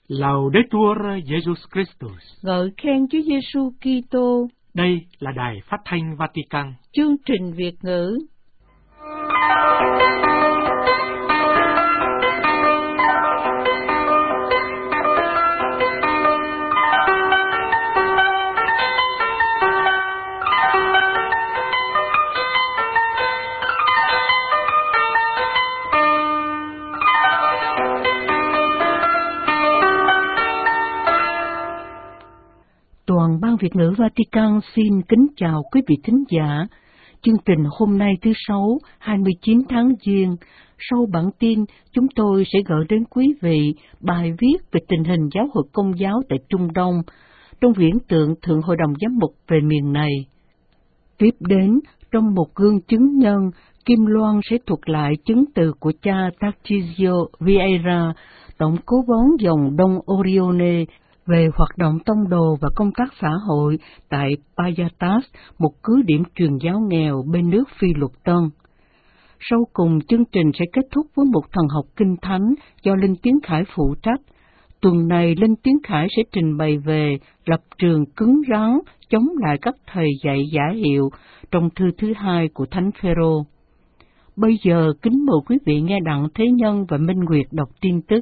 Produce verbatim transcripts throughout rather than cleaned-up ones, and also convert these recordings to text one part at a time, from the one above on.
Laudetur Jesus Christus. Ngợi khen Chúa Giêsu Kitô. Đây là Đài Phát thanh Vatican. Chương trình Việt ngữ. Toàn ban Việt ngữ Vatican xin kính chào quý vị thính giả. Chương trình hôm nay thứ Sáu, hai mươi chín tháng Giêng. Sau bản tin, chúng tôi sẽ gửi đến quý vị bài viết về tình hình giáo hội Công giáo tại Trung Đông, trong viễn tượng Thượng Hội đồng Giám mục về miền này. Tiếp đến, trong một gương chứng nhân, Kim Loan sẽ thuật lại chứng từ của cha Tarcisio Vieira, tổng cố vấn dòng Đông Orione, về hoạt động tông đồ và công tác xã hội tại Payatas, một cứ điểm truyền giáo nghèo bên nước Phi Luật Tân. Sau cùng, chương trình sẽ kết thúc với một thần học kinh thánh do Linh Tiến Khải phụ trách. Tuần này, Linh Tiến Khải sẽ trình bày về lập trường cứng rắn chống lại các thầy dạy giả hiệu trong thư thứ hai của Thánh Phêrô. Bây giờ, kính mời quý vị nghe Đặng Thế Nhân và Minh Nguyệt đọc tin tức.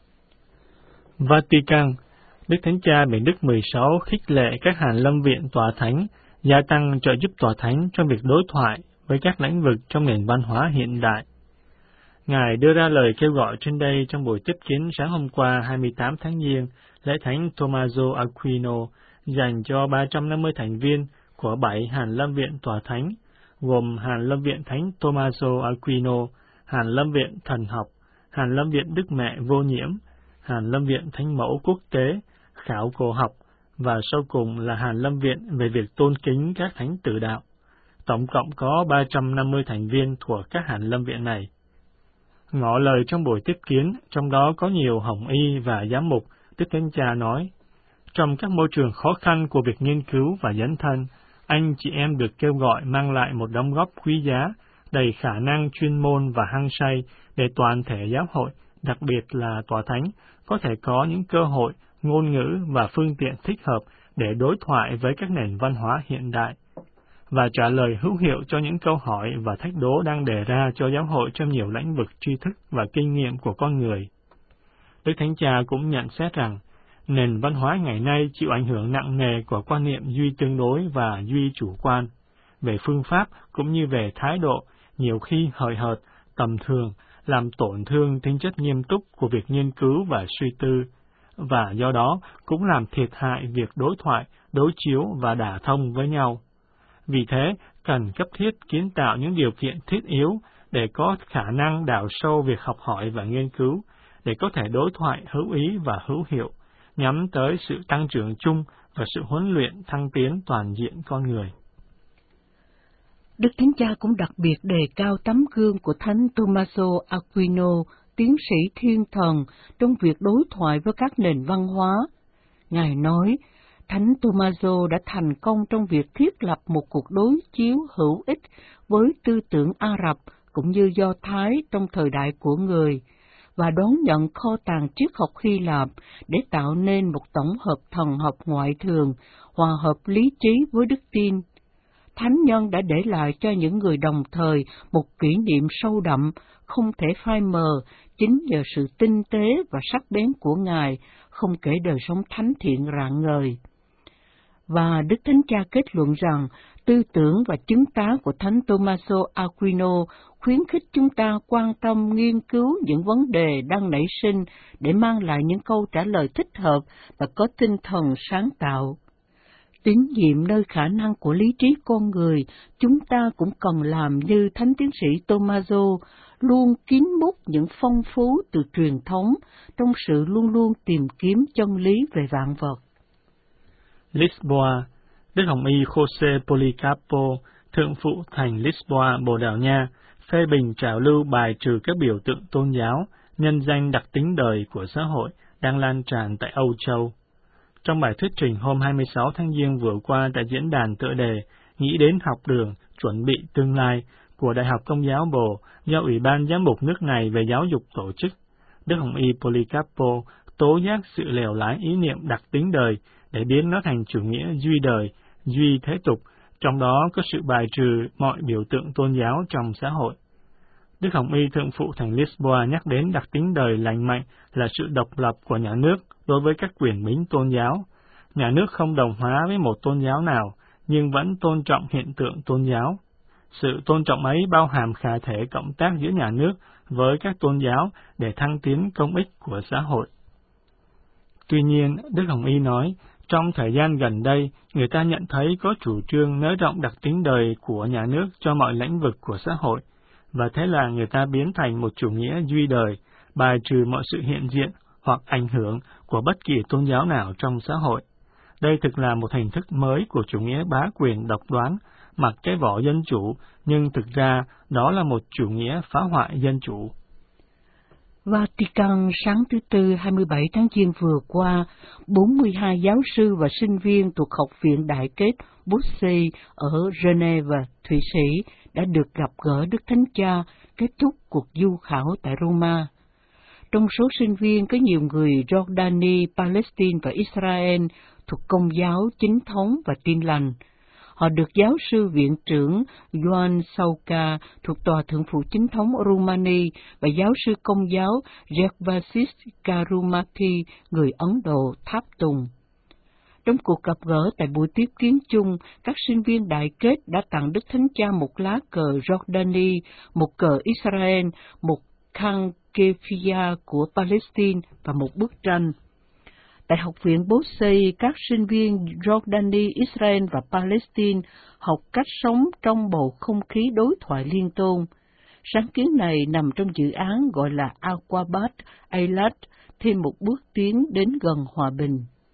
Vatican. Đức Thánh Cha Benedict Đức mười sáu khích lệ các hàn lâm viện tòa thánh gia tăng trợ giúp tòa thánh trong việc đối thoại với các lĩnh vực trong nền văn hóa hiện đại. Ngài đưa ra lời kêu gọi trên đây trong buổi tiếp kiến sáng hôm qua hai mươi tám tháng Giêng, lễ thánh Tommaso Aquino dành cho ba trăm năm mươi thành viên của bảy hàn lâm viện tòa thánh, gồm Hàn lâm viện Thánh Tommaso Aquino, Hàn lâm viện Thần học, Hàn lâm viện Đức Mẹ Vô Nhiễm, Hàn lâm viện Thánh Mẫu Quốc tế, Khảo cổ học, và sau cùng là Hàn lâm viện về việc tôn kính các thánh tử đạo. Tổng cộng có ba trăm năm mươi thành viên thuộc các hàn lâm viện này. Ngỏ lời trong buổi tiếp kiến, trong đó có nhiều hồng y và giám mục, Đức Thánh Cha nói, trong các môi trường khó khăn của việc nghiên cứu và dấn thân, anh chị em được kêu gọi mang lại một đóng góp quý giá, đầy khả năng chuyên môn và hăng say để toàn thể giáo hội, đặc biệt là tòa thánh, có thể có những cơ hội, ngôn ngữ và phương tiện thích hợp để đối thoại với các nền văn hóa hiện đại, và trả lời hữu hiệu cho những câu hỏi và thách đố đang đề ra cho giáo hội trong nhiều lĩnh vực tri thức và kinh nghiệm của con người. Đức Thánh Cha cũng nhận xét rằng, nền văn hóa ngày nay chịu ảnh hưởng nặng nề của quan niệm duy tương đối và duy chủ quan, về phương pháp cũng như về thái độ, nhiều khi hời hợt, tầm thường, làm tổn thương tính chất nghiêm túc của việc nghiên cứu và suy tư, và do đó cũng làm thiệt hại việc đối thoại, đối chiếu và đả thông với nhau. Vì thế, cần cấp thiết kiến tạo những điều kiện thiết yếu để có khả năng đào sâu việc học hỏi và nghiên cứu, để có thể đối thoại hữu ý và hữu hiệu, nhắm tới sự tăng trưởng chung và sự huấn luyện thăng tiến toàn diện con người. Đức Thánh Cha cũng đặc biệt đề cao tấm gương của Thánh Tommaso Aquino, tiến sĩ thiên thần, trong việc đối thoại với các nền văn hóa. Ngài nói, Thánh Tommaso đã thành công trong việc thiết lập một cuộc đối chiếu hữu ích với tư tưởng Ả Rập cũng như Do Thái trong thời đại của người, và đón nhận kho tàng triết học Hy Lạp để tạo nên một tổng hợp thần học ngoại thường, hòa hợp lý trí với đức tin. Thánh nhân đã để lại cho những người đồng thời một kỷ niệm sâu đậm, không thể phai mờ, chính nhờ sự tinh tế và sắc bén của Ngài, không kể đời sống thánh thiện rạng ngời. Và Đức Thánh Cha kết luận rằng, tư tưởng và chứng tá của Thánh Tommaso Aquino khuyến khích chúng ta quan tâm nghiên cứu những vấn đề đang nảy sinh để mang lại những câu trả lời thích hợp và có tinh thần sáng tạo. Tín nhiệm nơi khả năng của lý trí con người, chúng ta cũng cần làm như Thánh Tiến sĩ Tommaso, luôn kín bút những phong phú từ truyền thống, trong sự luôn luôn tìm kiếm chân lý về vạn vật. Lisboa. Đức Hồng Y Jose Policarpo, thượng phụ thành Lisboa, Bồ Đào Nha, phê bình trào lưu bài trừ các biểu tượng tôn giáo, nhân danh đặc tính đời của xã hội đang lan tràn tại Âu Châu. Trong bài thuyết trình hôm hai mươi sáu tháng Giêng vừa qua tại diễn đàn tựa đề Nghĩ đến học đường, chuẩn bị tương lai của Đại học Công giáo Bồ do Ủy ban Giám mục nước này về giáo dục tổ chức, Đức Hồng Y Policarpo tố giác sự lèo lái ý niệm đặc tính đời để biến nó thành chủ nghĩa duy đời, duy thế tục, trong đó có sự bài trừ mọi biểu tượng tôn giáo trong xã hội. Đức Hồng Y Thượng phụ thành Lisboa nhắc đến đặc tính đời lành mạnh là sự độc lập của nhà nước đối với các quyền bính tôn giáo. Nhà nước không đồng hóa với một tôn giáo nào, nhưng vẫn tôn trọng hiện tượng tôn giáo. Sự tôn trọng ấy bao hàm khả thể cộng tác giữa nhà nước với các tôn giáo để thăng tiến công ích của xã hội. Tuy nhiên, Đức Hồng Y nói, trong thời gian gần đây, người ta nhận thấy có chủ trương nới rộng đặc tính đời của nhà nước cho mọi lĩnh vực của xã hội, và thế là người ta biến thành một chủ nghĩa duy đời, bài trừ mọi sự hiện diện hoặc ảnh hưởng của bất kỳ tôn giáo nào trong xã hội. Đây thực là một hình thức mới của chủ nghĩa bá quyền độc đoán, mặc cái vỏ dân chủ, nhưng thực ra đó là một chủ nghĩa phá hoại dân chủ. Vatican sáng thứ Tư hai mươi bảy tháng Giêng vừa qua, bốn mươi hai giáo sư và sinh viên thuộc Học viện Đại kết Bosse ở Geneva, Thụy Sĩ đã được gặp gỡ Đức Thánh Cha kết thúc cuộc du khảo tại Roma. Trong số sinh viên có nhiều người Jordani, Palestine và Israel thuộc Công giáo Chính thống và Tin lành. Họ được giáo sư viện trưởng Ioan Sauca thuộc Tòa Thượng phụ Chính thống Rumani và giáo sư Công giáo Gervasis Karumati, người Ấn Độ, tháp tùng. Trong cuộc gặp gỡ tại buổi tiếp kiến chung, các sinh viên đại kết đã tặng Đức Thánh Cha một lá cờ Jordani, một cờ Israel, một khăn keffiyeh của Palestine và một bức tranh. Tại Học viện Bosse, các sinh viên Jordani, Israel và Palestine học cách sống trong bầu không khí đối thoại liên tôn. Sáng kiến này nằm trong dự án gọi là Aquabat Eilat, thêm một bước tiến đến gần hòa bình.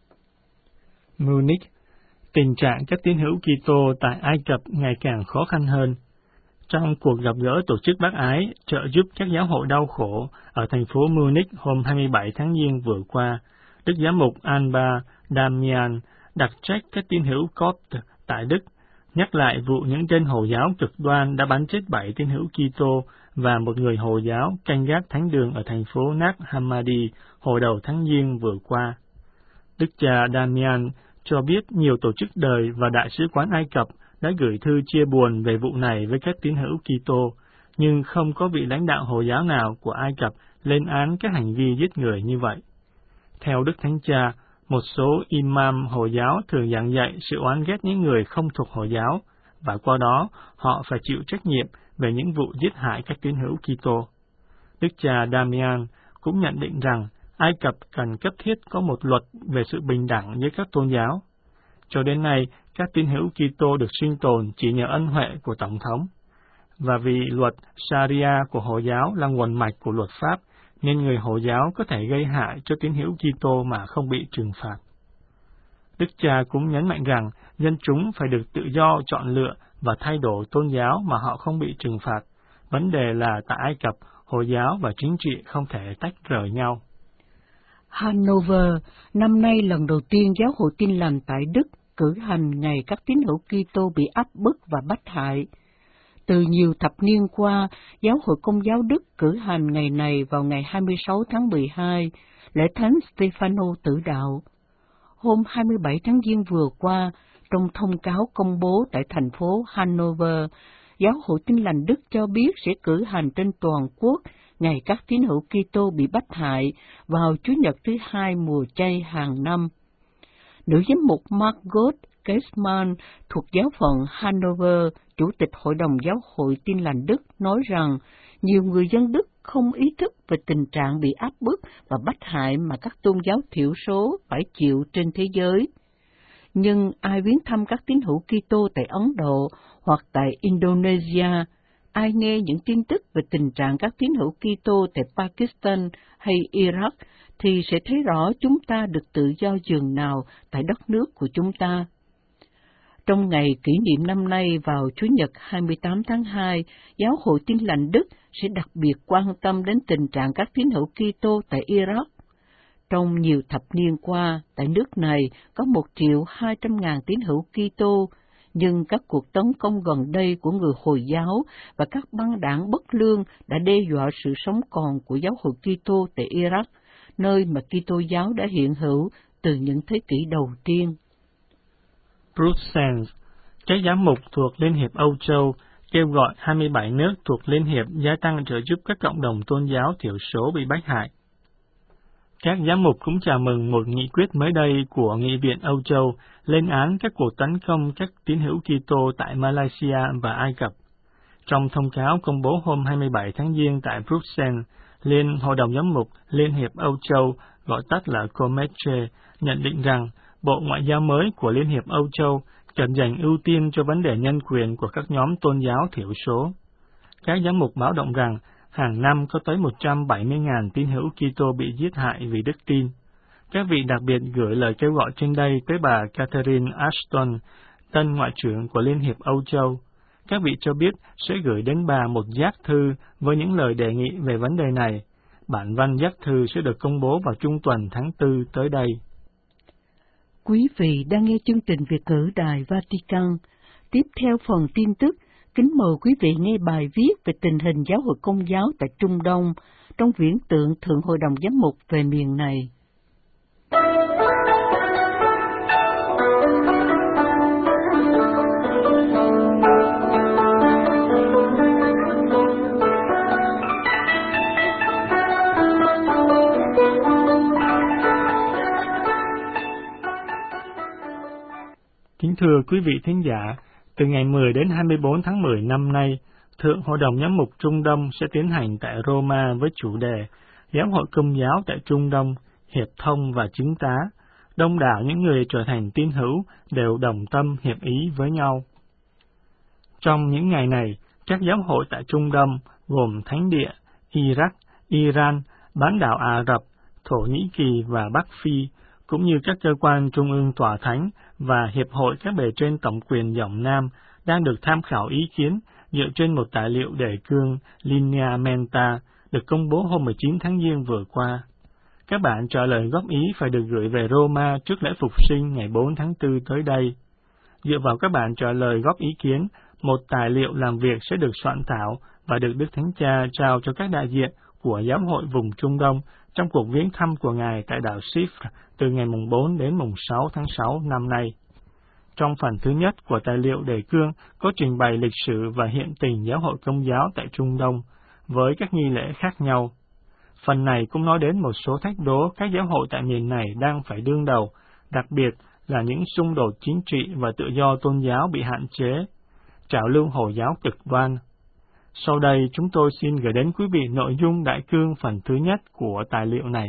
Munich, tình trạng các tín hữu Kitô tại Ai Cập ngày càng khó khăn hơn. Trong cuộc gặp gỡ tổ chức bác ái trợ giúp các giáo hội đau khổ ở thành phố Munich hôm hai mươi bảy tháng Giêng vừa qua, Đức Giám mục Alba Damian đặc trách các tín hữu Copt tại Đức, nhắc lại vụ những tên Hồi giáo cực đoan đã bắn chết bảy tín hữu Kitô và một người Hồi giáo canh gác thánh đường ở thành phố Nag Hammadi hồi đầu tháng Giêng vừa qua. Đức cha Damian cho biết nhiều tổ chức đời và Đại sứ quán Ai Cập đã gửi thư chia buồn về vụ này với các tín hữu Kitô, nhưng không có vị lãnh đạo Hồi giáo nào của Ai Cập lên án các hành vi giết người như vậy. Theo Đức Thánh Cha, một số imam Hồi giáo thường giảng dạy sự oán ghét những người không thuộc Hồi giáo, và qua đó họ phải chịu trách nhiệm về những vụ giết hại các tín hữu Kitô. Đức cha Damian cũng nhận định rằng Ai Cập cần cấp thiết có một luật về sự bình đẳng giữa các tôn giáo. Cho đến nay, các tín hữu Kitô được sinh tồn chỉ nhờ ân huệ của Tổng thống. Và vì luật Sharia của Hồi giáo là nguồn mạch của luật pháp, nên người Hồi giáo có thể gây hại cho tín hữu Kitô mà không bị trừng phạt. Đức cha cũng nhấn mạnh rằng dân chúng phải được tự do chọn lựa và thay đổi tôn giáo mà họ không bị trừng phạt. Vấn đề là tại Ai Cập, Hồi giáo và chính trị không thể tách rời nhau. Hanover, năm nay lần đầu tiên Giáo hội Tin lành tại Đức cử hành ngày các tín hữu Kitô bị áp bức và bách hại. Từ nhiều thập niên qua, Giáo hội Công giáo Đức cử hành ngày này vào ngày hai mươi sáu tháng mười hai, lễ Thánh Stefano tử đạo. Hôm hai mươi bảy tháng Giêng vừa qua, trong thông cáo công bố tại thành phố Hanover, Giáo hội Tin lành Đức cho biết sẽ cử hành trên toàn quốc ngày các tín hữu Kitô bị bách hại vào Chủ nhật thứ hai mùa chay hàng năm. Nữ giám mục Margot Kessman thuộc giáo phận Hanover, Chủ tịch Hội đồng Giáo hội Tin lành Đức, nói rằng nhiều người dân Đức không ý thức về tình trạng bị áp bức và bách hại mà các tôn giáo thiểu số phải chịu trên thế giới. Nhưng ai viếng thăm các tín hữu Kitô tại Ấn Độ hoặc tại Indonesia, ai nghe những tin tức về tình trạng các tín hữu Kitô tại Pakistan hay Iraq, thì sẽ thấy rõ chúng ta được tự do dường nào tại đất nước của chúng ta. Trong ngày kỷ niệm năm nay vào Chủ nhật hai mươi tám tháng hai, Giáo hội Tin lành Đức sẽ đặc biệt quan tâm đến tình trạng các tín hữu Kitô tại Iraq. Trong nhiều thập niên qua, tại nước này có một triệu hai trăm ngàn tín hữu Kitô, nhưng các cuộc tấn công gần đây của người Hồi giáo và các băng đảng bất lương đã đe dọa sự sống còn của Giáo hội Kitô tại Iraq, nơi mà Kitô giáo đã hiện hữu từ những thế kỷ đầu tiên. Bruxelles, các giám mục thuộc Liên hiệp Âu Châu kêu gọi hai mươi bảy nước thuộc Liên hiệp gia tăng trợ giúp các cộng đồng tôn giáo thiểu số bị bách hại. Các giám mục cũng chào mừng một nghị quyết mới đây của Nghị viện Âu Châu lên án các cuộc tấn công các tín hữu Kitô tại Malaysia và Ai Cập. Trong thông cáo công bố hôm hai mươi bảy tháng Giêng tại Bruxelles, Liên Hội đồng Giám mục Liên hiệp Âu Châu, gọi tắt là Cometre, nhận định rằng Bộ Ngoại giao mới của Liên hiệp Âu Châu cần dành ưu tiên cho vấn đề nhân quyền của các nhóm tôn giáo thiểu số. Các giám mục báo động rằng hàng năm có tới một trăm bảy mươi nghìn tín hữu Kitô bị giết hại vì đức tin. Các vị đặc biệt gửi lời kêu gọi trên đây tới bà Catherine Ashton, tân Ngoại trưởng của Liên hiệp Âu Châu. Các vị cho biết sẽ gửi đến bà một giác thư với những lời đề nghị về vấn đề này. Bản văn giác thư sẽ được công bố vào trung tuần tháng tư tới đây. Quý vị đang nghe chương trình Việt ngữ Đài Vatican. Tiếp theo phần tin tức, kính mời quý vị nghe bài viết về tình hình giáo hội Công giáo tại Trung Đông trong viễn tượng Thượng Hội đồng Giám mục về miền này. Kính thưa quý vị thính giả, từ ngày mười đến hai mươi bốn tháng mười năm nay, Thượng Hội đồng Giám mục Trung Đông sẽ tiến hành tại Roma với chủ đề Giáo hội Công giáo tại Trung Đông, hiệp thông và chứng tá. Đông đảo những người trở thành tín hữu đều đồng tâm hiệp ý với nhau. Trong những ngày này, các giáo hội tại Trung Đông gồm Thánh địa, Iraq, Iran, bán đảo Ả Rập, Thổ Nhĩ Kỳ và Bắc Phi, cũng như các cơ quan trung ương tòa thánh và hiệp hội các bề trên tổng quyền Giọng Nam đang được tham khảo ý kiến dựa trên một tài liệu đề cương Lineamenta được công bố hôm mười chín tháng Giêng vừa qua. Các bạn trả lời góp ý phải được gửi về Roma trước lễ Phục sinh ngày bốn tháng tư tới đây. Dựa vào các bạn trả lời góp ý kiến, một tài liệu làm việc sẽ được soạn thảo và được Đức Thánh Cha trao cho các đại diện của giáo hội vùng Trung Đông trong cuộc viếng thăm của Ngài tại đảo Chypre từ ngày mùng bốn đến mùng sáu tháng sáu năm nay. Trong phần thứ nhất của tài liệu đề cương có trình bày lịch sử và hiện tình giáo hội Công giáo tại Trung Đông với các nghi lễ khác nhau. Phần này cũng nói đến một số thách đố các giáo hội tại miền này đang phải đương đầu, đặc biệt là những xung đột chính trị và tự do tôn giáo bị hạn chế, trào lưu Hồi giáo cực đoan. Sau đây chúng tôi xin gửi đến quý vị nội dung đại cương phần thứ nhất của tài liệu này.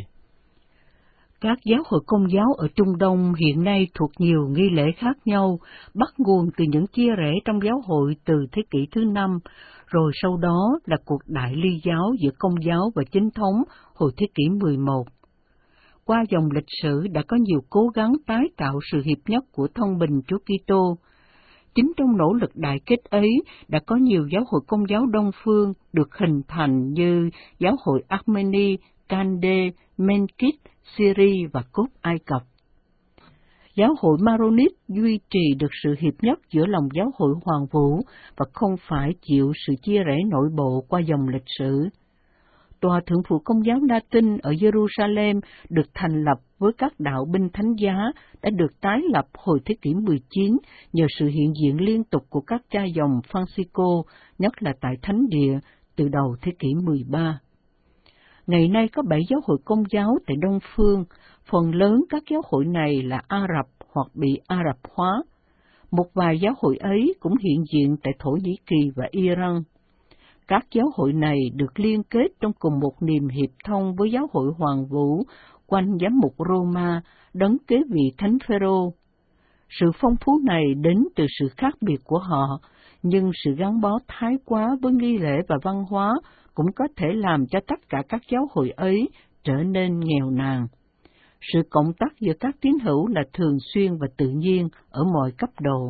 Các giáo hội Công giáo ở Trung Đông hiện nay thuộc nhiều nghi lễ khác nhau, bắt nguồn từ những chia rẽ trong giáo hội từ thế kỷ thứ năm, rồi sau đó là cuộc đại ly giáo giữa Công giáo và Chính thống hồi thế kỷ mười một. Qua dòng lịch sử đã có nhiều cố gắng tái tạo sự hiệp nhất của thân bình Chúa Kitô. Chính trong nỗ lực đại kết ấy đã có nhiều giáo hội Công giáo Đông phương được hình thành như giáo hội Armenia, Kande, Menkit, Syria và Cốt Ai Cập. Giáo hội Maronit duy trì được sự hiệp nhất giữa lòng giáo hội Hoàng Vũ và không phải chịu sự chia rẽ nội bộ qua dòng lịch sử. Tòa Thượng phụ Công giáo Latin ở Jerusalem được thành lập với các đạo binh thánh giá đã được tái lập hồi thế kỷ mười chín nhờ sự hiện diện liên tục của các cha dòng Francisco, nhất là tại Thánh địa, từ đầu thế kỷ mười ba. Ngày nay có bảy giáo hội Công giáo tại Đông Phương, phần lớn các giáo hội này là Ả Rập hoặc bị Ả Rập hóa. Một vài giáo hội ấy cũng hiện diện tại Thổ Nhĩ Kỳ và Iran. Các giáo hội này được liên kết trong cùng một niềm hiệp thông với giáo hội Hoàng Vũ quanh giám mục Roma, đấng kế vị Thánh Phêrô. Sự phong phú này đến từ sự khác biệt của họ, nhưng sự gắn bó thái quá với nghi lễ và văn hóa cũng có thể làm cho tất cả các giáo hội ấy trở nên nghèo nàn. Sự cộng tác giữa các tín hữu là thường xuyên và tự nhiên ở mọi cấp độ.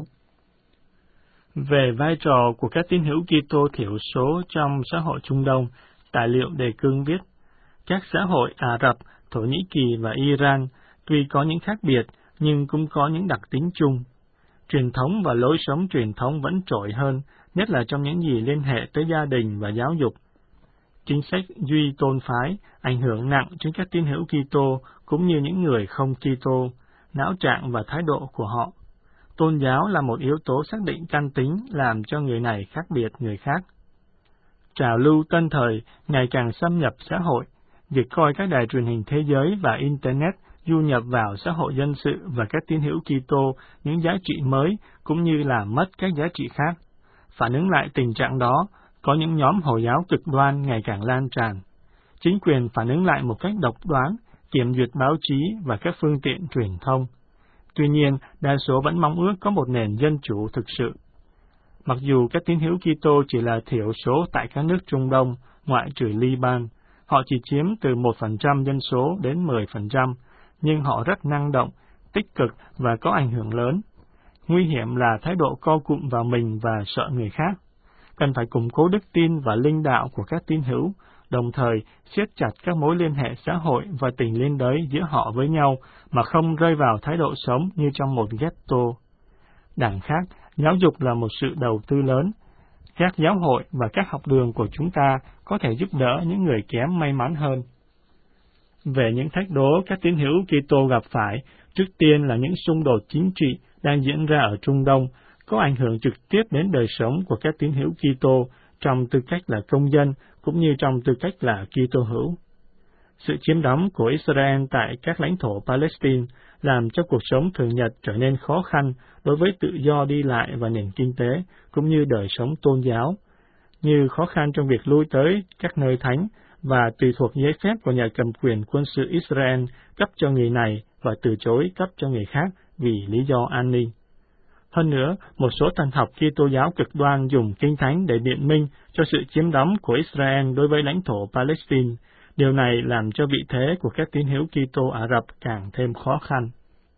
Về vai trò của các tín hữu Kitô thiểu số trong xã hội Trung Đông, tài liệu đề cương viết, các xã hội Ả Rập, Thổ Nhĩ Kỳ và Iran tuy có những khác biệt nhưng cũng có những đặc tính chung. Truyền thống và lối sống truyền thống vẫn trội hơn, nhất là trong những gì liên hệ tới gia đình và giáo dục. Chính sách duy tôn phái ảnh hưởng nặng đến các tín hữu Kitô cũng như những người không Kitô, não trạng và thái độ của họ. Tôn giáo là một yếu tố xác định căn tính làm cho người này khác biệt người khác. Trào lưu tân thời ngày càng xâm nhập xã hội, việc coi các đài truyền hình thế giới và Internet du nhập vào xã hội dân sự và các tín hữu Kitô những giá trị mới cũng như làm mất các giá trị khác. Phản ứng lại tình trạng đó, có những nhóm Hồi giáo cực đoan ngày càng lan tràn. Chính quyền phản ứng lại một cách độc đoán, kiểm duyệt báo chí và các phương tiện truyền thông. Tuy nhiên, đa số vẫn mong ước có một nền dân chủ thực sự. Mặc dù các tín hữu Kitô chỉ là thiểu số tại các nước Trung Đông, ngoại trừ Liban, họ chỉ chiếm từ một phần trăm dân số đến mười phần trăm, nhưng họ rất năng động, tích cực và có ảnh hưởng lớn. Nguy hiểm là thái độ co cụm vào mình và sợ người khác. Cần phải củng cố đức tin và linh đạo của các tín hữu, đồng thời siết chặt các mối liên hệ xã hội và tình liên đới giữa họ với nhau mà không rơi vào thái độ sống như trong một ghetto. Đằng khác, giáo dục là một sự đầu tư lớn. Các giáo hội và các học đường của chúng ta có thể giúp đỡ những người kém may mắn hơn. Về những thách đố các tín hữu Kitô gặp phải, trước tiên là những xung đột chính trị đang diễn ra ở Trung Đông, có ảnh hưởng trực tiếp đến đời sống của các tín hữu Kitô trong tư cách là công dân cũng như trong tư cách là Kitô hữu. Sự chiếm đóng của Israel tại các lãnh thổ Palestine làm cho cuộc sống thường nhật trở nên khó khăn đối với tự do đi lại và nền kinh tế, cũng như đời sống tôn giáo, như khó khăn trong việc lui tới các nơi thánh và tùy thuộc giấy phép của nhà cầm quyền quân sự Israel cấp cho người này và từ chối cấp cho người khác vì lý do an ninh. Hơn nữa, một số thần học Kitô giáo cực đoan dùng kinh thánh để biện minh cho sự chiếm đóng của Israel đối với lãnh thổ Palestine. Điều này làm cho vị thế của các tín hữu Kitô Ả Rập càng thêm khó khăn.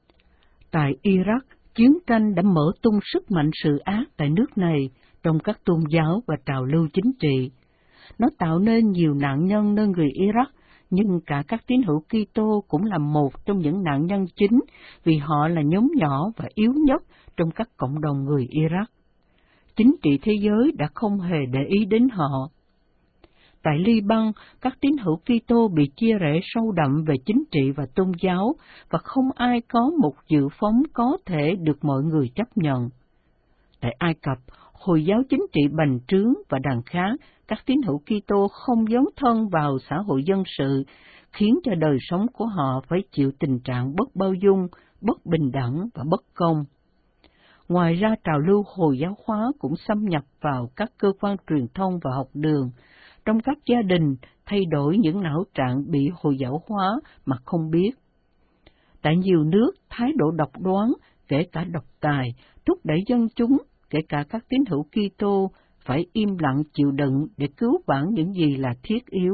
Tại Iraq, chiến tranh đã mở tung sức mạnh sự ác tại nước này trong các tôn giáo và trào lưu chính trị. Nó tạo nên nhiều nạn nhân nơi người Iraq, nhưng cả các tín hữu Kitô cũng là một trong những nạn nhân chính vì họ là nhóm nhỏ và yếu nhất trong các cộng đồng người Iraq. Chính trị thế giới đã không hề để ý đến họ. Tại Liban, các tín hữu Kitô bị chia rẽ sâu đậm về chính trị và tôn giáo, và không ai có một dự phóng có thể được mọi người chấp nhận. Tại Ai Cập, Hồi giáo chính trị bành trướng và đằng khác, các tín hữu Kitô không dấn thân vào xã hội dân sự, khiến cho đời sống của họ phải chịu tình trạng bất bao dung, bất bình đẳng và bất công. Ngoài ra, trào lưu Hồi giáo hóa cũng xâm nhập vào các cơ quan truyền thông và học đường, trong các gia đình, thay đổi những não trạng bị Hồi giáo hóa mà không biết. Tại nhiều nước, thái độ độc đoán, kể cả độc tài, thúc đẩy dân chúng, kể cả các tín hữu Kitô, phải im lặng chịu đựng để cứu vãn những gì là thiết yếu.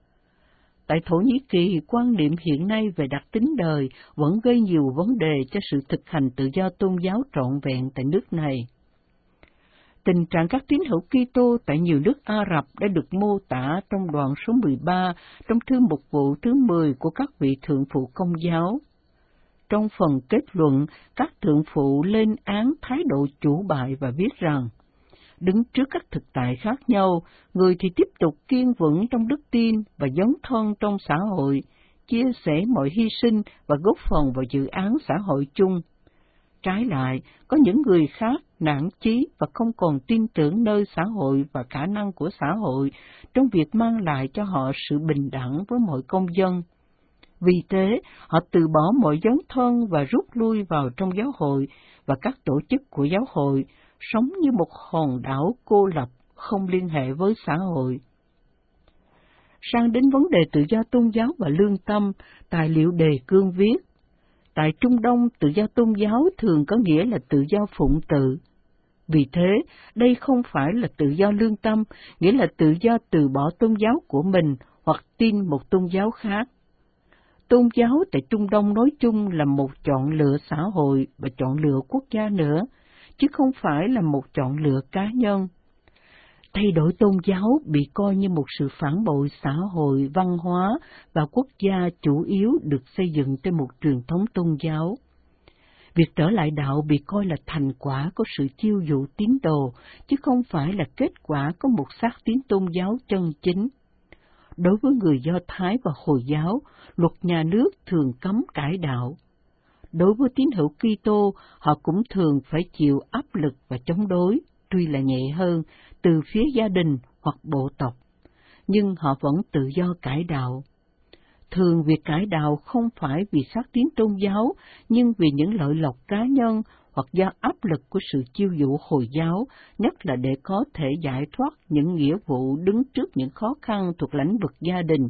Tại Thổ Nhĩ Kỳ, quan niệm hiện nay về đặc tính đời vẫn gây nhiều vấn đề cho sự thực hành tự do tôn giáo trọn vẹn tại nước này. Tình trạng các tín hữu Kitô tại nhiều nước Ả Rập đã được mô tả trong đoạn số mười ba trong thư mục vụ thứ mười của các vị thượng phụ Công giáo. Trong phần kết luận, các thượng phụ lên án thái độ chủ bại và viết rằng, đứng trước các thực tại khác nhau, người thì tiếp tục kiên vững trong đức tin và dấn thân trong xã hội, chia sẻ mọi hy sinh và góp phần vào dự án xã hội chung. Trái lại, có những người khác nản chí và không còn tin tưởng nơi xã hội và khả năng của xã hội trong việc mang lại cho họ sự bình đẳng với mọi công dân. Vì thế, họ từ bỏ mọi dấn thân và rút lui vào trong giáo hội và các tổ chức của giáo hội, sống như một hòn đảo cô lập, không liên hệ với xã hội. Sang đến vấn đề tự do tôn giáo và lương tâm, tài liệu đề cương viết, tại Trung Đông, tự do tôn giáo thường có nghĩa là tự do phụng tự. Vì thế, đây không phải là tự do lương tâm, nghĩa là tự do từ bỏ tôn giáo của mình hoặc tin một tôn giáo khác. Tôn giáo tại Trung Đông nói chung là một chọn lựa xã hội và chọn lựa quốc gia nữa, chứ không phải là một chọn lựa cá nhân. Thay đổi tôn giáo bị coi như một sự phản bội xã hội, văn hóa và quốc gia chủ yếu được xây dựng trên một truyền thống tôn giáo. Việc trở lại đạo bị coi là thành quả của sự chiêu dụ tín đồ, chứ không phải là kết quả của một xác tín tôn giáo chân chính. Đối với người Do Thái và Hồi giáo, luật nhà nước thường cấm cải đạo. Đối với tín hữu Kitô, họ cũng thường phải chịu áp lực và chống đối, tuy là nhẹ hơn, từ phía gia đình hoặc bộ tộc, nhưng họ vẫn tự do cải đạo. Thường việc cải đạo không phải vì xác tín tôn giáo, nhưng vì những lợi lộc cá nhân hoặc do áp lực của sự chiêu dụ Hồi giáo, nhất là để có thể giải thoát những nghĩa vụ đứng trước những khó khăn thuộc lĩnh vực gia đình.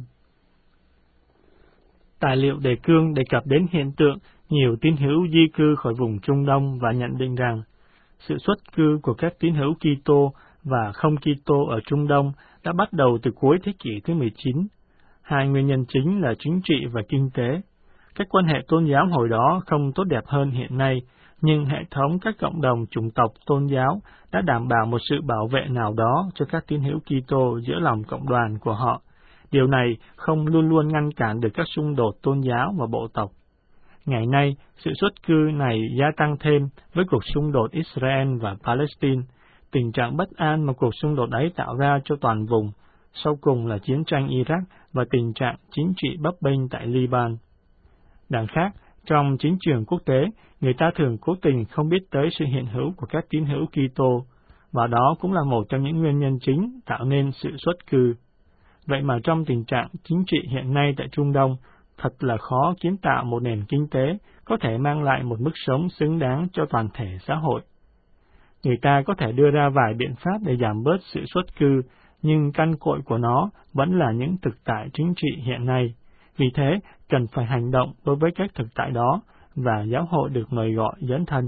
Tài liệu đề cương đề cập đến hiện tượng nhiều tín hữu di cư khỏi vùng Trung Đông và nhận định rằng sự xuất cư của các tín hữu Kitô và không Kitô ở Trung Đông đã bắt đầu từ cuối thế kỷ thứ mười chín. Hai nguyên nhân chính là chính trị và kinh tế. Các quan hệ tôn giáo hồi đó không tốt đẹp hơn hiện nay, nhưng hệ thống các cộng đồng chủng tộc tôn giáo đã đảm bảo một sự bảo vệ nào đó cho các tín hữu Kitô giữa lòng cộng đoàn của họ. Điều này không luôn luôn ngăn cản được các xung đột tôn giáo và bộ tộc. Ngày nay, sự xuất cư này gia tăng thêm với cuộc xung đột Israel và Palestine, tình trạng bất an mà cuộc xung đột ấy tạo ra cho toàn vùng, sau cùng là chiến tranh Iraq và tình trạng chính trị bấp bênh tại Liban. Đằng khác, trong chính trường quốc tế, người ta thường cố tình không biết tới sự hiện hữu của các tín hữu Kitô, và đó cũng là một trong những nguyên nhân chính tạo nên sự xuất cư. Vậy mà trong tình trạng chính trị hiện nay tại Trung Đông, thật là khó kiến tạo một nền kinh tế có thể mang lại một mức sống xứng đáng cho toàn thể xã hội. Người ta có thể đưa ra vài biện pháp để giảm bớt sự xuất cư, nhưng căn cội của nó vẫn là những thực tại chính trị hiện nay. Vì thế, cần phải hành động đối với các thực tại đó, và giáo hội được mời gọi dấn thân.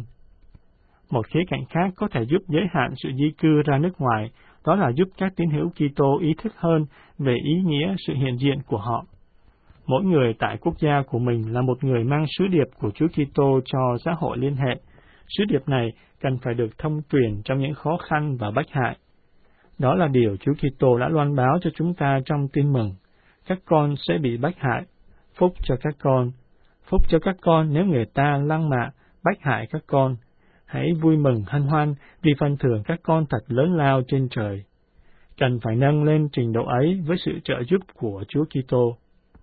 Một khía cạnh khác có thể giúp giới hạn sự di cư ra nước ngoài, đó là giúp các tín hữu Kitô ý thức hơn về ý nghĩa sự hiện diện của họ. Mỗi người tại quốc gia của mình là một người mang sứ điệp của Chúa Kitô cho xã hội liên hệ. Sứ điệp này cần phải được thông truyền trong những khó khăn và bách hại. Đó là điều Chúa Kitô đã loan báo cho chúng ta trong Tin Mừng. Các con sẽ bị bách hại, phúc cho các con. Phúc cho các con nếu người ta lăng mạ, bách hại các con. Hãy vui mừng hân hoan vì phần thưởng các con thật lớn lao trên trời. Cần phải nâng lên trình độ ấy với sự trợ giúp của Chúa Kitô.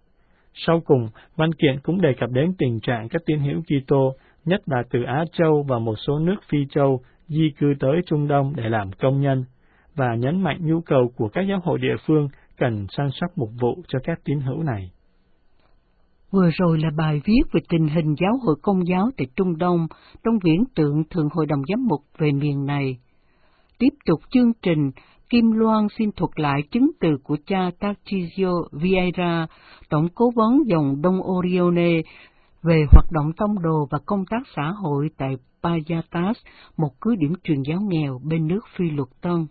Sau cùng, văn kiện cũng đề cập đến tình trạng các tín hữu Kitô, nhất là từ Á Châu và một số nước Phi Châu, di cư tới Trung Đông để làm công nhân, và nhấn mạnh nhu cầu của các giáo hội địa phương cần săn sóc mục vụ cho các tín hữu này. Vừa rồi là bài viết về tình hình giáo hội Công giáo tại Trung Đông trong viễn tượng Thượng Hội đồng Giám mục về miền này. Tiếp tục chương trình, Kim Loan xin thuật lại chứng từ của cha Tarcisio Vieira, tổng cố vấn dòng Đông Orione, về hoạt động tông đồ và công tác xã hội tại Payatas, một cứ điểm truyền giáo nghèo bên nước Phi Luật Tân.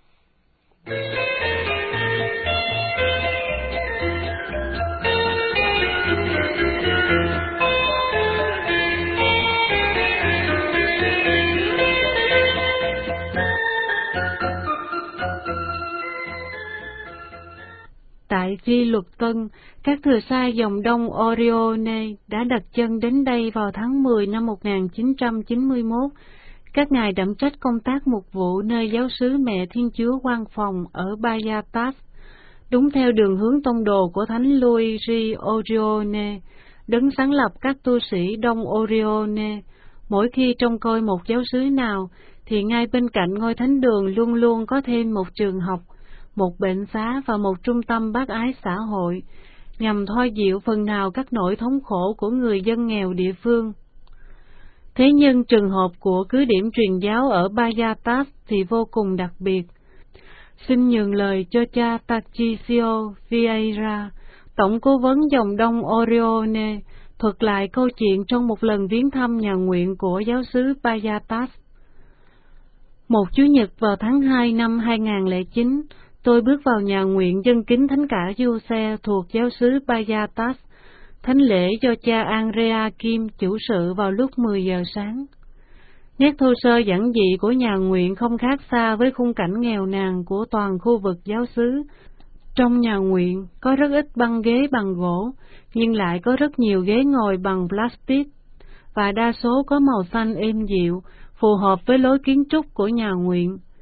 Tại Phi Luật Tân, các thừa sai dòng Đông Orione đã đặt chân đến đây vào tháng mười năm một nghìn chín trăm chín mươi mốt. Các ngài đảm trách công tác mục vụ nơi giáo xứ Mẹ Thiên Chúa Quan Phòng ở Payatas, đúng theo đường hướng tông đồ của Thánh Luigi Orione, đấng sáng lập các tu sĩ Đông Orione. Mỗi khi trông coi một giáo xứ nào, thì ngay bên cạnh ngôi thánh đường luôn luôn có thêm một trường học, một bệnh xá và một trung tâm bác ái xã hội, nhằm thoa dịu phần nào các nỗi thống khổ của người dân nghèo địa phương. Thế nhưng trường hợp của cứ điểm truyền giáo ở Payatas thì vô cùng đặc biệt. Xin nhường lời cho cha Tarcisio Vieira, tổng cố vấn dòng Đông Orione, thuật lại câu chuyện trong một lần viếng thăm nhà nguyện của giáo xứ Payatas. Một Chủ nhật vào tháng hai năm hai nghìn không trăm lẻ chín, tôi bước vào nhà nguyện dâng kính Thánh cả Giuse thuộc giáo xứ Payatas, thánh lễ do cha Andrea Kim chủ sự vào lúc mười giờ sáng. Nét thô sơ giản dị của nhà nguyện không khác xa với khung cảnh nghèo nàn của toàn khu vực giáo xứ. Trong nhà nguyện có rất ít băng ghế bằng gỗ, nhưng lại có rất nhiều ghế ngồi bằng plastic, và đa số có màu xanh êm dịu, phù hợp với lối kiến trúc của nhà nguyện.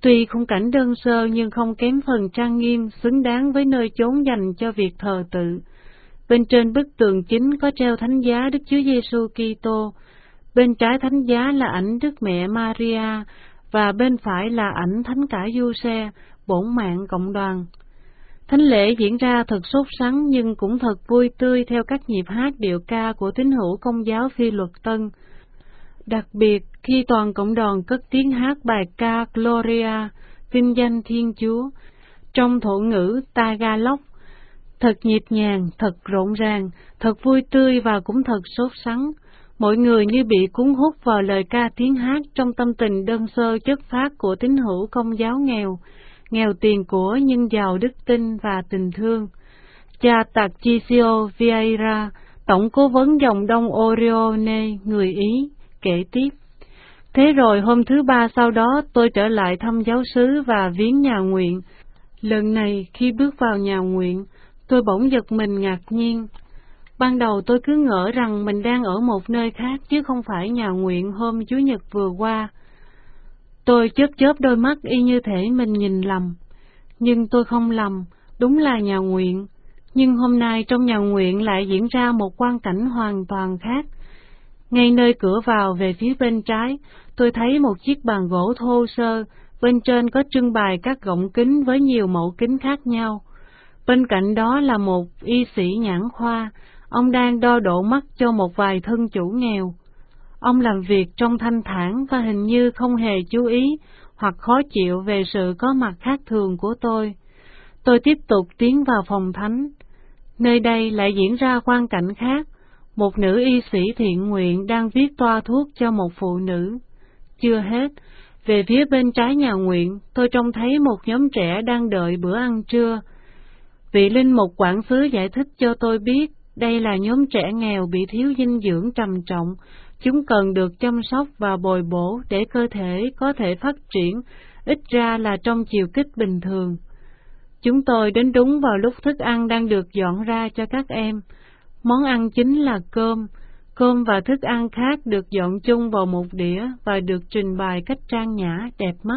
Tuy khung cảnh đơn sơ nhưng không kém phần trang nghiêm, xứng đáng với nơi chốn dành cho việc thờ tự. Bên trên bức tường chính có treo thánh giá Đức Chúa Giêsu Kitô, bên trái thánh giá là ảnh Đức Mẹ Maria và bên phải là ảnh Thánh cả Giuse, bổn mạng cộng đoàn. Thánh lễ diễn ra thật sốt sắng nhưng cũng thật vui tươi theo các nhịp hát điệu ca của tín hữu Công giáo Phi Luật Tân. Đặc biệt khi toàn cộng đoàn cất tiếng hát bài ca Gloria, vinh danh Thiên Chúa, trong thổ ngữ Tagalog, thật nhịp nhàng, thật rộn ràng, thật vui tươi và cũng thật sốt sắng. Mọi người như bị cuốn hút vào lời ca tiếng hát trong tâm tình đơn sơ chất phác của tín hữu Công giáo nghèo, nghèo tiền của nhưng giàu đức tin và tình thương. Cha Tarcisio Vieira, tổng cố vấn dòng Đông Orione, người Ý, kể tiếp. Thế rồi hôm thứ ba sau đó tôi trở lại thăm giáo xứ và viếng nhà nguyện. Lần này khi bước vào nhà nguyện, tôi bỗng giật mình ngạc nhiên. Ban đầu tôi cứ ngỡ rằng mình đang ở một nơi khác chứ không phải nhà nguyện hôm Chủ nhật vừa qua. Tôi chớp chớp đôi mắt y như thể mình nhìn lầm. Nhưng tôi không lầm, đúng là nhà nguyện. Nhưng hôm nay trong nhà nguyện lại diễn ra một quang cảnh hoàn toàn khác. Ngay nơi cửa vào về phía bên trái, tôi thấy một chiếc bàn gỗ thô sơ, bên trên có trưng bày các gọng kính với nhiều mẫu kính khác nhau. Bên cạnh đó là một y sĩ nhãn khoa, ông đang đo độ mắt cho một vài thân chủ nghèo. Ông làm việc trong thanh thản và hình như không hề chú ý hoặc khó chịu về sự có mặt khác thường của tôi. Tôi tiếp tục tiến vào phòng thánh. Nơi đây lại diễn ra quang cảnh khác. Một nữ y sĩ thiện nguyện đang viết toa thuốc cho một phụ nữ. Chưa hết, về phía bên trái nhà nguyện, tôi trông thấy một nhóm trẻ đang đợi bữa ăn trưa. Vị linh mục quản xứ giải thích cho tôi biết, đây là nhóm trẻ nghèo bị thiếu dinh dưỡng trầm trọng. Chúng cần được chăm sóc và bồi bổ để cơ thể có thể phát triển, ít ra là trong chiều kích bình thường. Chúng tôi đến đúng vào lúc thức ăn đang được dọn ra cho các em. Món ăn chính là cơm. Cơm và thức ăn khác được dọn chung vào một đĩa và được trình bày cách trang nhã, đẹp mắt.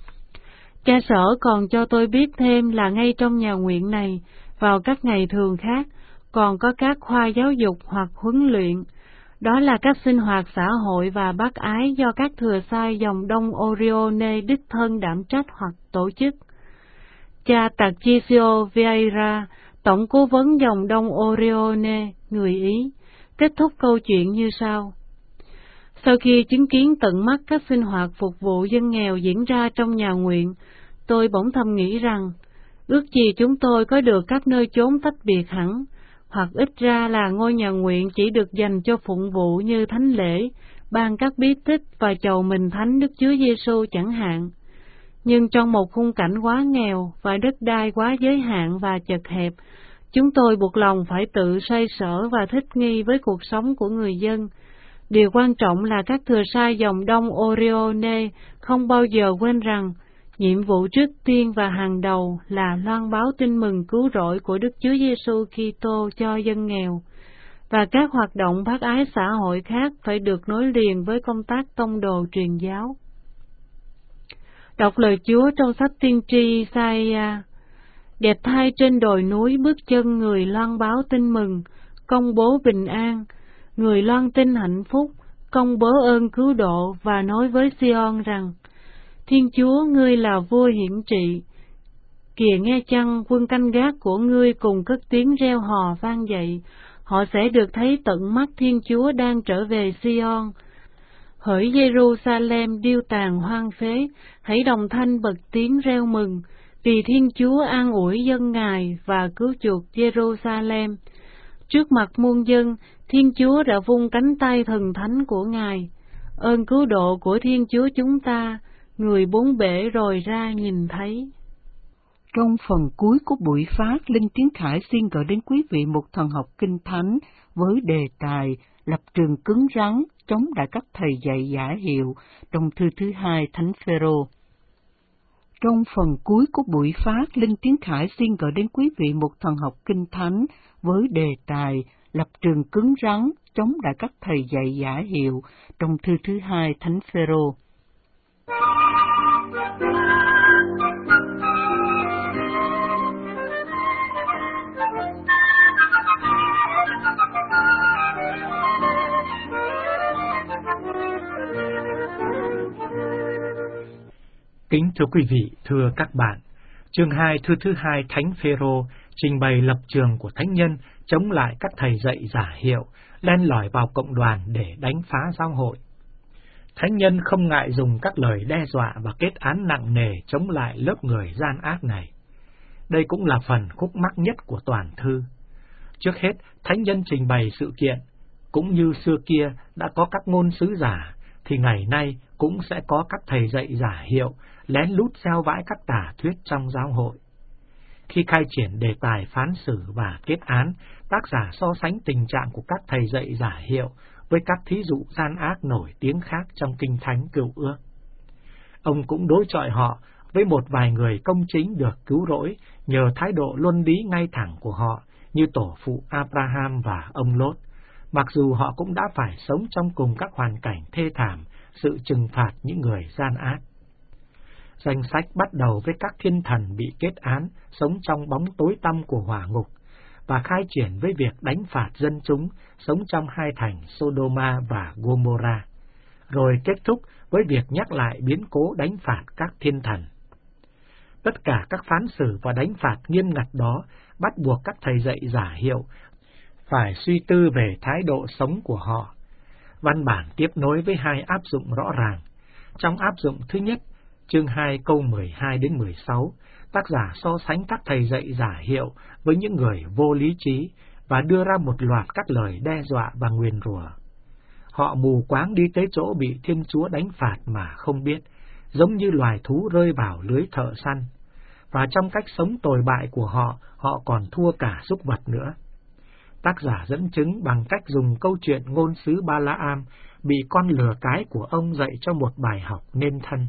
Cha sở còn cho tôi biết thêm là ngay trong nhà nguyện này, vào các ngày thường khác, còn có các khoa giáo dục hoặc huấn luyện. Đó là các sinh hoạt xã hội và bác ái do các thừa sai dòng Đông Orione đích thân đảm trách hoặc tổ chức. Cha Tarcisio Vieira, tổng cố vấn dòng Đông Orione, người Ý, kết thúc câu chuyện như sau. Sau khi chứng kiến tận mắt các sinh hoạt phục vụ dân nghèo diễn ra trong nhà nguyện, tôi bỗng thầm nghĩ rằng, ước gì chúng tôi có được các nơi chốn tách biệt hẳn, hoặc ít ra là ngôi nhà nguyện chỉ được dành cho phụng vụ như thánh lễ, ban các bí tích và chầu mình thánh Đức Chúa Giêsu chẳng hạn. Nhưng trong một khung cảnh quá nghèo và đất đai quá giới hạn và chật hẹp, chúng tôi buộc lòng phải tự xoay sở và thích nghi với cuộc sống của người dân. Điều quan trọng là các thừa sai dòng Đông Orione không bao giờ quên rằng, nhiệm vụ trước tiên và hàng đầu là loan báo tin mừng cứu rỗi của Đức Chúa Giêsu Kitô cho dân nghèo, và các hoạt động bác ái xã hội khác phải được nối liền với công tác tông đồ truyền giáo. Đọc lời Chúa trong sách tiên tri Isaiah. Đẹp thay trên đồi núi bước chân người loan báo tin mừng, công bố bình an, người loan tin hạnh phúc, công bố ơn cứu độ và nói với Sion rằng, Thiên Chúa, ngươi là vua hiển trị. Kìa nghe chăng, quân canh gác của ngươi cùng cất tiếng reo hò vang dậy, họ sẽ được thấy tận mắt Thiên Chúa đang trở về Sion. Hỡi Jerusalem điêu tàn hoang phế, hãy đồng thanh bật tiếng reo mừng, vì Thiên Chúa an ủi dân Ngài và cứu chuộc Jerusalem. Trước mặt muôn dân, Thiên Chúa đã vung cánh tay thần thánh của Ngài. Ơn cứu độ của Thiên Chúa chúng ta, người bốn bể rồi ra nhìn thấy. Trong phần cuối của buổi phát, Linh Tiến Khải xin gửi đến quý vị một thần học kinh thánh với đề tài lập trường cứng rắn chống lại các thầy dạy giả hiệu trong thư thứ hai Thánh Phêrô. Trong phần cuối của buổi phát, Linh Tiến Khải xin gửi đến quý vị một thần học kinh thánh với đề tài lập trường cứng rắn chống lại các thầy dạy giả hiệu trong thư thứ hai Thánh Phêrô. Kính thưa quý vị, thưa các bạn, chương hai thư thứ hai Thánh Phêrô trình bày lập trường của thánh nhân chống lại các thầy dạy giả hiệu, len lỏi vào cộng đoàn để đánh phá giáo hội. Thánh nhân không ngại dùng các lời đe dọa và kết án nặng nề chống lại lớp người gian ác này. Đây cũng là phần khúc mắc nhất của toàn thư. Trước hết, thánh nhân trình bày sự kiện, cũng như xưa kia đã có các ngôn sứ giả, thì ngày nay cũng sẽ có các thầy dạy giả hiệu, lén lút gieo vãi các tà thuyết trong giáo hội. Khi khai triển đề tài phán xử và kết án, tác giả so sánh tình trạng của các thầy dạy giả hiệu với các thí dụ gian ác nổi tiếng khác trong Kinh Thánh Cựu Ước. Ông cũng đối chọi họ với một vài người công chính được cứu rỗi nhờ thái độ luân lý ngay thẳng của họ, như tổ phụ Abraham và ông Lốt, mặc dù họ cũng đã phải sống trong cùng các hoàn cảnh thê thảm, sự trừng phạt những người gian ác. Danh sách bắt đầu với các thiên thần bị kết án, sống trong bóng tối tăm của hỏa ngục, và khai triển với việc đánh phạt dân chúng, sống trong hai thành Sodoma và Gomorrah, rồi kết thúc với việc nhắc lại biến cố đánh phạt các thiên thần. Tất cả các phán xử và đánh phạt nghiêm ngặt đó bắt buộc các thầy dạy giả hiệu phải suy tư về thái độ sống của họ. Văn bản tiếp nối với hai áp dụng rõ ràng. Trong áp dụng thứ nhất, chương hai câu mười hai đến mười sáu, tác giả so sánh các thầy dạy giả hiệu với những người vô lý trí và đưa ra một loạt các lời đe dọa và nguyền rủa. Họ mù quáng đi tới chỗ bị Thiên Chúa đánh phạt mà không biết, giống như loài thú rơi vào lưới thợ săn. Và trong cách sống tồi bại của họ, họ còn thua cả súc vật nữa. Tác giả dẫn chứng bằng cách dùng câu chuyện ngôn sứ Ba-la-am bị con lừa cái của ông dạy cho một bài học nên thân.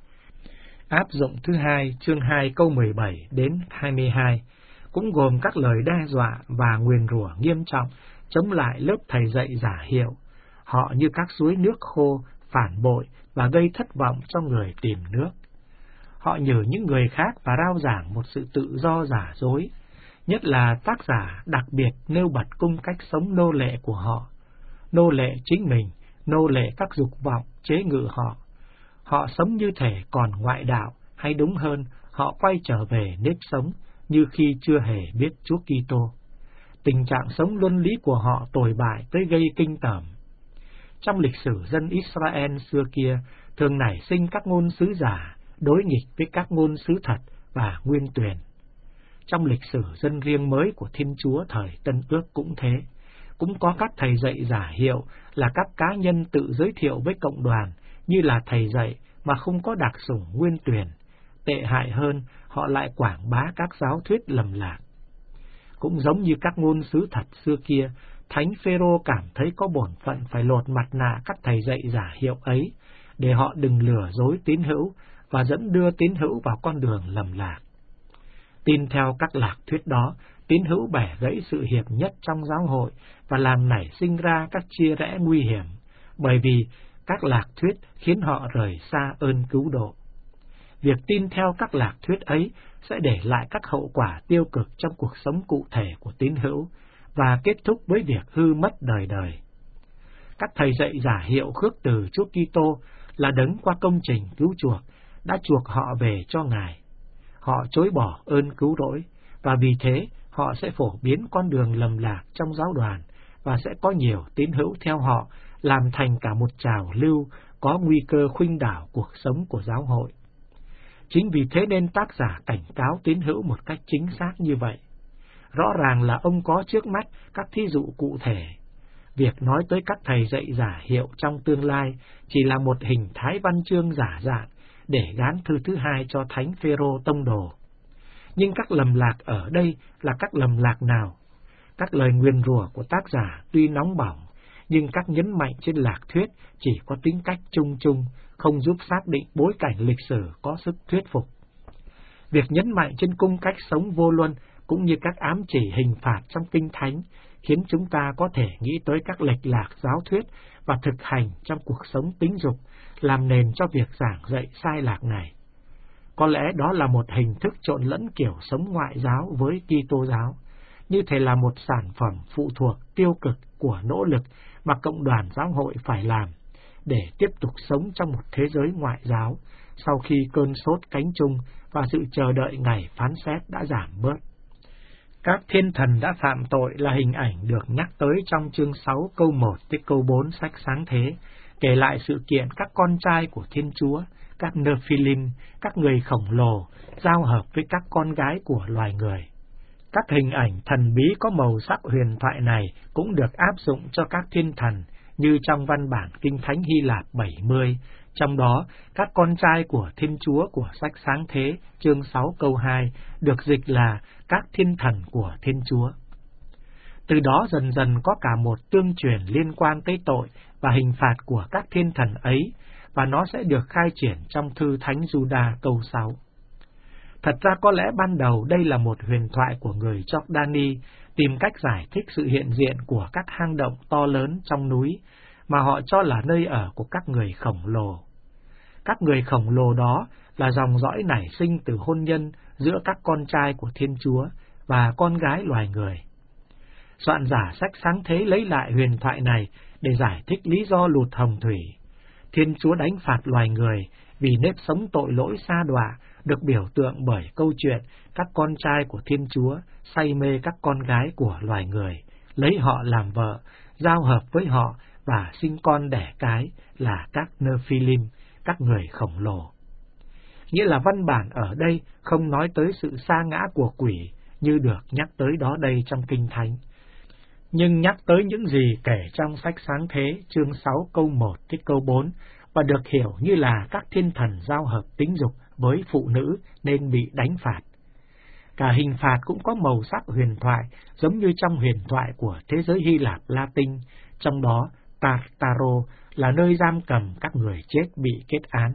Áp dụng thứ hai, chương hai câu mười bảy đến hai mươi hai, cũng gồm các lời đe dọa và nguyền rủa nghiêm trọng chống lại lớp thầy dạy giả hiệu. Họ như các suối nước khô, phản bội và gây thất vọng cho người tìm nước. Họ nhử những người khác và rao giảng một sự tự do giả dối, nhất là tác giả đặc biệt nêu bật cung cách sống nô lệ của họ, nô lệ chính mình, nô lệ các dục vọng chế ngự họ. Họ sống như thể còn ngoại đạo, hay đúng hơn, họ quay trở về nếp sống như khi chưa hề biết Chúa Kitô. Tình trạng sống luân lý của họ tồi bại tới gây kinh tởm. Trong lịch sử dân Israel xưa kia, thường nảy sinh các ngôn sứ giả, đối nghịch với các ngôn sứ thật và nguyên tuyển. Trong lịch sử dân riêng mới của Thiên Chúa thời Tân Ước cũng thế, cũng có các thầy dạy giả hiệu là các cá nhân tự giới thiệu với cộng đoàn như là thầy dạy mà không có đặc sủng nguyên tuyển. Tệ hại hơn, họ lại quảng bá các giáo thuyết lầm lạc. Cũng giống như các ngôn sứ thật xưa kia, Thánh Phêrô cảm thấy có bổn phận phải lột mặt nạ các thầy dạy giả hiệu ấy, để họ đừng lừa dối tín hữu và dẫn đưa tín hữu vào con đường lầm lạc. Tin theo các lạc thuyết đó, tín hữu bẻ gãy sự hiệp nhất trong giáo hội và làm nảy sinh ra các chia rẽ nguy hiểm, bởi vì các lạc thuyết khiến họ rời xa ơn cứu độ. Việc tin theo các lạc thuyết ấy sẽ để lại các hậu quả tiêu cực trong cuộc sống cụ thể của tín hữu và kết thúc với việc hư mất đời đời. Các thầy dạy giả hiệu khước từ Chúa Kitô là đấng qua công trình cứu chuộc đã chuộc họ về cho Ngài. Họ chối bỏ ơn cứu rỗi, và vì thế họ sẽ phổ biến con đường lầm lạc trong giáo đoàn, và sẽ có nhiều tín hữu theo họ, làm thành cả một trào lưu có nguy cơ khuynh đảo cuộc sống của giáo hội. Chính vì thế nên tác giả cảnh cáo tín hữu một cách chính xác như vậy. Rõ ràng là ông có trước mắt các thí dụ cụ thể. Việc nói tới các thầy dạy giả hiệu trong tương lai chỉ là một hình thái văn chương giả dạng để gán thư thứ hai cho Thánh Phêrô tông đồ. Nhưng các lầm lạc ở đây là các lầm lạc nào? Các lời nguyền rủa của tác giả tuy nóng bỏng, nhưng các nhấn mạnh trên lạc thuyết chỉ có tính cách chung chung, không giúp xác định bối cảnh lịch sử có sức thuyết phục. Việc nhấn mạnh trên cung cách sống vô luân cũng như các ám chỉ hình phạt trong Kinh Thánh khiến chúng ta có thể nghĩ tới các lệch lạc giáo thuyết và thực hành trong cuộc sống tính dục, làm nền cho việc giảng dạy sai lạc này. Có lẽ đó là một hình thức trộn lẫn kiểu sống ngoại giáo với Kitô giáo, như thể là một sản phẩm phụ thuộc tiêu cực của nỗ lực mà cộng đoàn giáo hội phải làm, để tiếp tục sống trong một thế giới ngoại giáo, sau khi cơn sốt cánh chung và sự chờ đợi ngày phán xét đã giảm bớt. Các thiên thần đã phạm tội là hình ảnh được nhắc tới trong chương sáu câu một tới câu bốn sách Sáng Thế, kể lại sự kiện các con trai của Thiên Chúa, các Nephilim, các người khổng lồ, giao hợp với các con gái của loài người. Các hình ảnh thần bí có màu sắc huyền thoại này cũng được áp dụng cho các thiên thần, như trong văn bản Kinh Thánh Hy Lạp bảy mươi, trong đó các con trai của Thiên Chúa của sách Sáng Thế, chương sáu câu hai, được dịch là các thiên thần của Thiên Chúa. Từ đó dần dần có cả một tương truyền liên quan tới tội và hình phạt của các thiên thần ấy, và nó sẽ được khai triển trong thư Thánh Giuđa câu sáu. Thật ra có lẽ ban đầu đây là một huyền thoại của người Jordani tìm cách giải thích sự hiện diện của các hang động to lớn trong núi mà họ cho là nơi ở của các người khổng lồ. Các người khổng lồ đó là dòng dõi nảy sinh từ hôn nhân giữa các con trai của Thiên Chúa và con gái loài người. Soạn giả sách Sáng Thế lấy lại huyền thoại này để giải thích lý do lụt hồng thủy. Thiên Chúa đánh phạt loài người vì nếp sống tội lỗi sa đọa được biểu tượng bởi câu chuyện các con trai của Thiên Chúa say mê các con gái của loài người, lấy họ làm vợ, giao hợp với họ và sinh con đẻ cái là các Nephilim, các người khổng lồ. Nghĩa là văn bản ở đây không nói tới sự sa ngã của quỷ như được nhắc tới đó đây trong Kinh Thánh, nhưng nhắc tới những gì kể trong sách Sáng Thế chương sáu câu một tới câu bốn và được hiểu như là các thiên thần giao hợp tính dục với phụ nữ nên bị đánh phạt. Cả hình phạt cũng có màu sắc huyền thoại giống như trong huyền thoại của thế giới Hy Lạp Latin, trong đó Tartaro là nơi giam cầm các người chết bị kết án.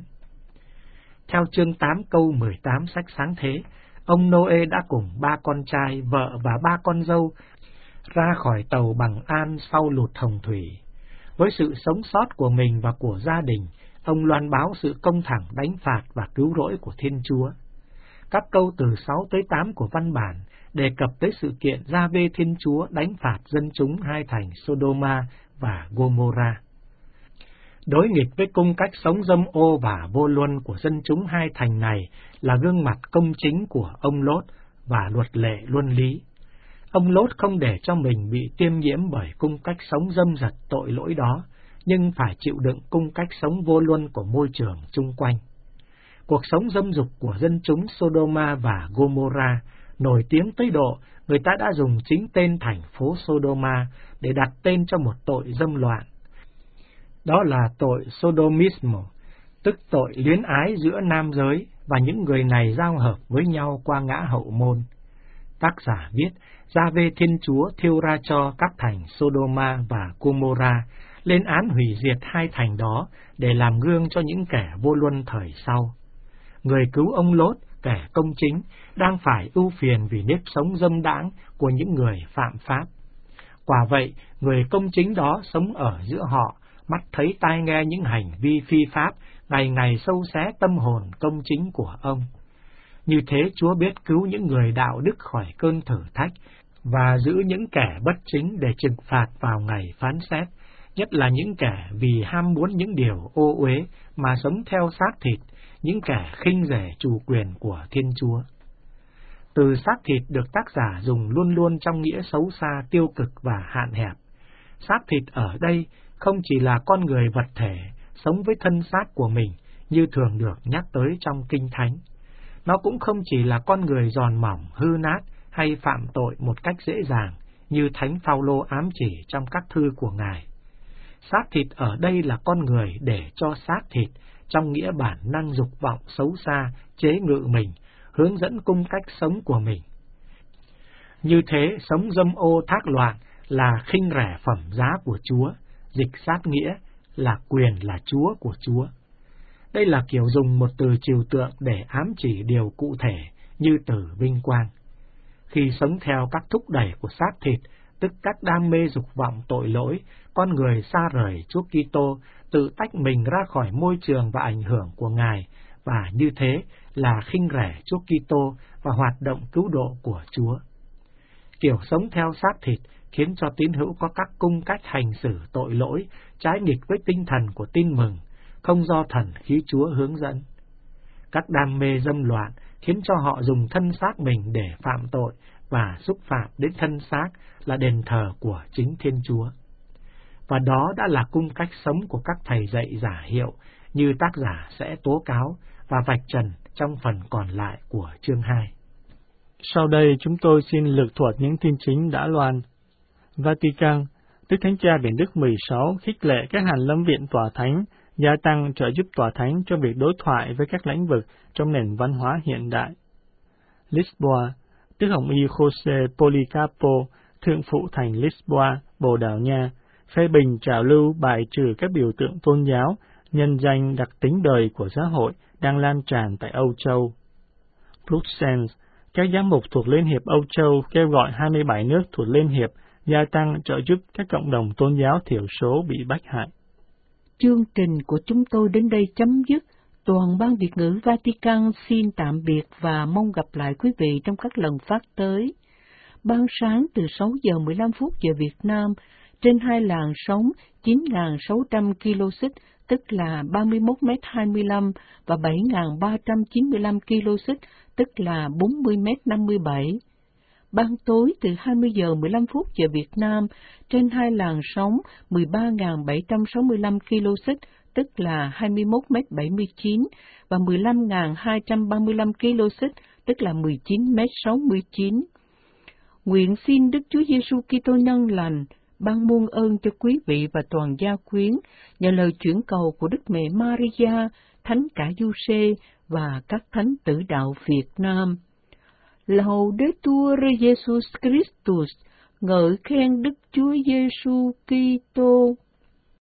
Theo chương tám câu mười tám sách Sáng Thế, ông Noe đã cùng ba con trai, vợ và ba con dâu ra khỏi tàu bằng an sau lụt hồng thủy. Với sự sống sót của mình và của gia đình, ông loan báo sự công thẳng đánh phạt và cứu rỗi của Thiên Chúa. Các câu từ sáu tới tám của văn bản đề cập tới sự kiện Gia-vê Thiên Chúa đánh phạt dân chúng hai thành Sodoma và Gomorrah. Đối nghịch với cung cách sống dâm ô và vô luân của dân chúng hai thành này là gương mặt công chính của ông Lốt và luật lệ luân lý. Ông Lốt không để cho mình bị tiêm nhiễm bởi cung cách sống dâm dật tội lỗi đó, nhưng phải chịu đựng cung cách sống vô luân của môi trường chung quanh. Cuộc sống dâm dục của dân chúng Sodoma và Gomorrah nổi tiếng tới độ người ta đã dùng chính tên thành phố Sodoma để đặt tên cho một tội dâm loạn. Đó là tội Sodomismo, tức tội luyến ái giữa nam giới, và những người này giao hợp với nhau qua ngã hậu môn. Tác giả viết, Gia-vê Thiên Chúa thiêu ra cho các thành Sodoma và Gomorrah, lên án hủy diệt hai thành đó để làm gương cho những kẻ vô luân thời sau. Người cứu ông Lốt, kẻ công chính, đang phải ưu phiền vì nếp sống dâm đãng của những người phạm pháp. Quả vậy, người công chính đó sống ở giữa họ, mắt thấy tai nghe những hành vi phi pháp, ngày ngày sâu xé tâm hồn công chính của ông. Như thế Chúa biết cứu những người đạo đức khỏi cơn thử thách, và giữ những kẻ bất chính để trừng phạt vào ngày phán xét, nhất là những kẻ vì ham muốn những điều ô uế mà sống theo xác thịt, những kẻ khinh rẻ chủ quyền của Thiên Chúa. Từ xác thịt được tác giả dùng luôn luôn trong nghĩa xấu xa, tiêu cực và hạn hẹp. Xác thịt ở đây không chỉ là con người vật thể, sống với thân xác của mình, như thường được nhắc tới trong Kinh Thánh. Nó cũng không chỉ là con người giòn mỏng, hư nát, hay phạm tội một cách dễ dàng, như Thánh Phao-lô ám chỉ trong các thư của Ngài. Xác thịt ở đây là con người để cho xác thịt, trong nghĩa bản năng dục vọng xấu xa, chế ngự mình, hướng dẫn cung cách sống của mình. Như thế, sống dâm ô thác loạn là khinh rẻ phẩm giá của Chúa, dịch sát nghĩa là quyền là Chúa của Chúa. Đây là kiểu dùng một từ trừu tượng để ám chỉ điều cụ thể như từ vinh quang. Khi sống theo các thúc đẩy của xác thịt, tức các đam mê dục vọng tội lỗi, con người xa rời Chúa Kitô, tự tách mình ra khỏi môi trường và ảnh hưởng của Ngài, và như thế là khinh rẻ Chúa Kitô và hoạt động cứu độ của Chúa. Kiểu sống theo xác thịt khiến cho tín hữu có các cung cách hành xử tội lỗi, trái nghịch với tinh thần của tin mừng, không do thần khí Chúa hướng dẫn. Các đam mê dâm loạn khiến cho họ dùng thân xác mình để phạm tội và xúc phạm đến thân xác là đền thờ của chính Thiên Chúa. Và đó đã là cung cách sống của các thầy dạy giả hiệu như tác giả sẽ tố cáo và vạch trần trong phần còn lại của chương hai. Sau đây chúng tôi xin lược thuật những tin chính đã loan. Vatican, Đức Thánh Cha Biển Đức mười sáu khích lệ các hàn lâm viện tòa thánh gia tăng trợ giúp tòa thánh cho việc đối thoại với các lĩnh vực trong nền văn hóa hiện đại. Lisboa, Đức Hồng Y Jose Policarpo, Thượng phụ thành Lisboa, Bồ Đào Nha, phê bình trào lưu bài trừ các biểu tượng tôn giáo, nhân danh đặc tính đời của xã hội đang lan tràn tại Âu Châu. Bruxelles, các giám mục thuộc Liên hiệp Âu Châu kêu gọi hai mươi bảy nước thuộc Liên hiệp gia tăng trợ giúp các cộng đồng tôn giáo thiểu số bị bách hại. Chương trình của chúng tôi đến đây chấm dứt. Toàn ban Việt ngữ Vatican xin tạm biệt và mong gặp lại quý vị trong các lần phát tới. Ban sáng từ sáu giờ mười lăm phút giờ Việt Nam, trên hai làn sóng chín nghìn sáu trăm ki lô xích, tức là ba mươi mốt mét hai mươi lăm, và bảy nghìn ba trăm chín mươi lăm ki lô xích, tức là bốn mươi mét năm mươi bảy. Ban tối từ hai mươi giờ mười lăm phút giờ Việt Nam, trên hai làn sóng mười ba nghìn bảy trăm sáu mươi lăm ki lô xích, tức là hai mươi mốt mét bảy mươi chín, và mười lăm nghìn hai trăm ba mươi lăm ki lô xích, tức là mười chín mét sáu mươi chín. Nguyện xin Đức Chúa Giêsu Kitô nhân lành ban muôn ơn cho quý vị và toàn gia quyến, nhờ lời chuyển cầu của Đức Mẹ Maria, Thánh Cả Giuse và các thánh tử đạo Việt Nam. Laudetur Jesus Christus, ngợi khen Đức Chúa Giêsu Kitô.